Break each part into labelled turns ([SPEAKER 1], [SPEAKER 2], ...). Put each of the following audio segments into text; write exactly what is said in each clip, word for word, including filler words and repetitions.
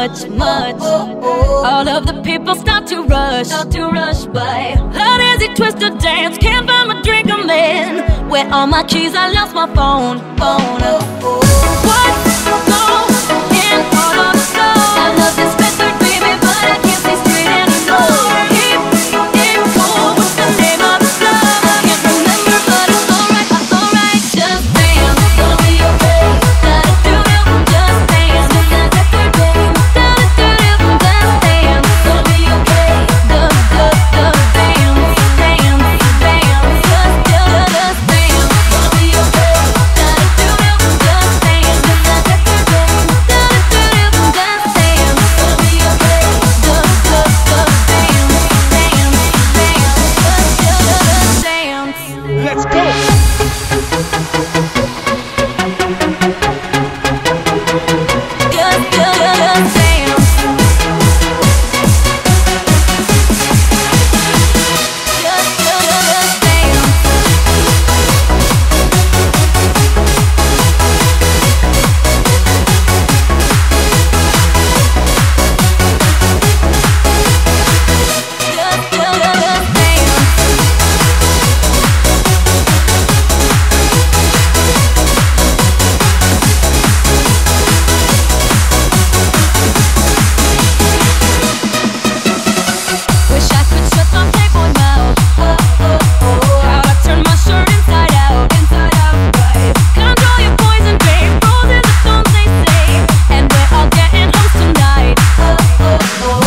[SPEAKER 1] much, much. All of the people start to rush, start to rush by. How does it twist to dance? Can't find my drink, I'm in. Where are my keys? I lost my phone, phone. What's going in all of the stars? I love this record, baby, but I can't see straight anymore. Keep it cool, what's the name of the club? I can't remember, but it's alright, it's alright. Just dance, gonna be okay. Gotta do it, just dance. It's that record, baby. Gotta do it, just dance. Gonna be okay. The, the, the dance, dance, dance. Just, just, just dance. Gonna be okay. Gotta do it, just dance. It's that record, baby. Gotta do it, just dance. Gonna be okay. The, the, the dance, dance, dance. Just, just, just dance.
[SPEAKER 2] Let's go!
[SPEAKER 1] Just, just, just dance. Just, just, just dance. Just, just, just dance. Wish I could shut my playboy mouth. How'd I turn my shirt inside out, inside out, right? Control your poison, babe. Roses are stones, they say, and we're all getting home tonight. What's going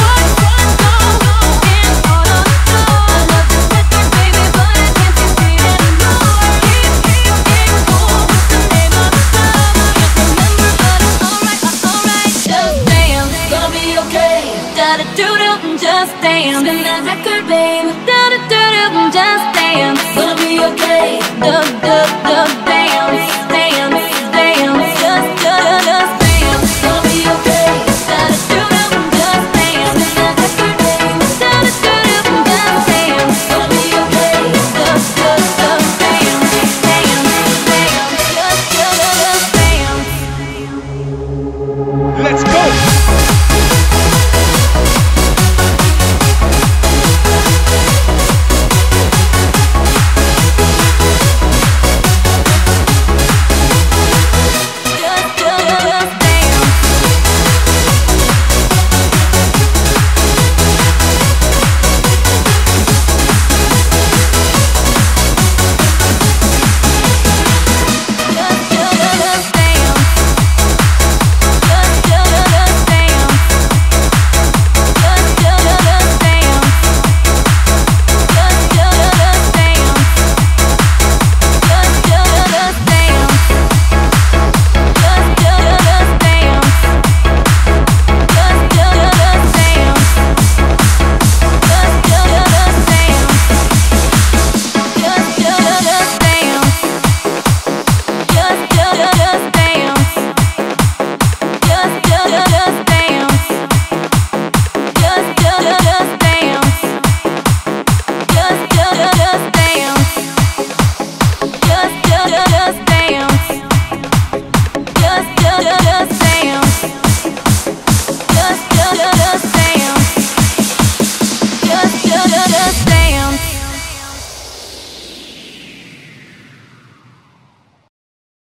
[SPEAKER 1] in all of the stars? I love this record, baby, but I can't see straight anymore. Keep, keep it cool. What's the name of the club? I can't remember, but it's alright, it's alright. Just dance, gonna be okay. Da-da do do, just dance. Spin that record, babe. Da-da do do, just dance. Gonna be okay. Dub dub dub dance.